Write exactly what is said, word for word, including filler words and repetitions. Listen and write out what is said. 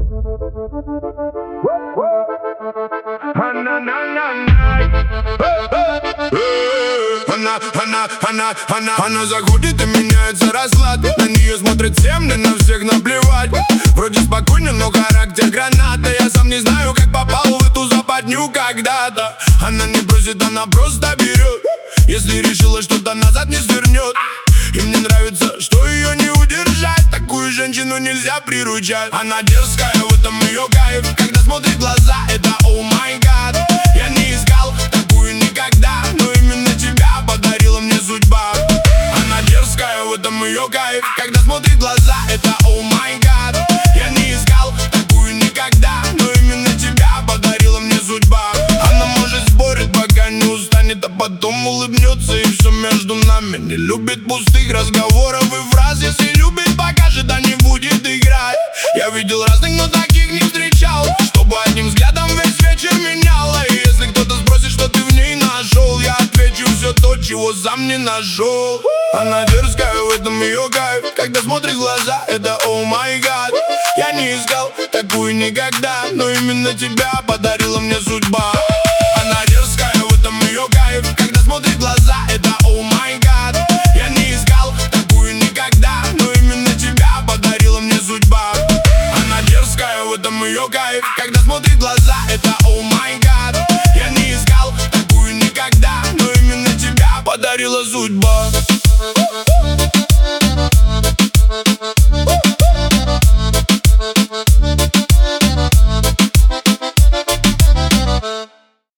Она, она, она, она, она заходит и меняется расклад. На нее смотрят все, мне на всех наплевать. Вроде спокойно, но характер граната. Я сам не знаю, как попал в эту западню когда-то. Она не просит, она просто берет. Если решила, что-то назад не свернет. И мне нравится, что ее не удержать. Такую женщину нельзя приручать. Она дерзкая, в этом ее кайф. Когда смотрит в глаза, это oh my god. Я не искал такую никогда, но именно тебя подарила мне судьба. Она дерзкая, в этом ее кайф. Когда смотрит в глаза, это oh my god. Я не искал такую никогда, но именно тебя подарила мне судьба. Она может спорить, пока не устанет, а потом улыбнется, и все между нами. Не любит пустых разговоров и фраз. Если любит, покажет, а не будет играть. Я видел разных, но таких не встречал, чтобы одним взглядом весь вечер меняла. И если кто-то спросит, что ты в ней нашел, я отвечу все то, чего сам не нашел. Она дерзкая, в этом ее кайф. Когда смотрит в глаза, это oh my god. Я не искал такую никогда, но именно тебя подарила мне судьба. Она дерзкая, в этом ее кайф. Когда смотрит в глаза, это oh my god. Я не искал такую никогда, но именно тебя подарила мне судьба. Она дерзкая, в этом ее кайф. Когда смотрит в глаза, это oh my god. Я не искал такую никогда, но именно тебя подарила судьба.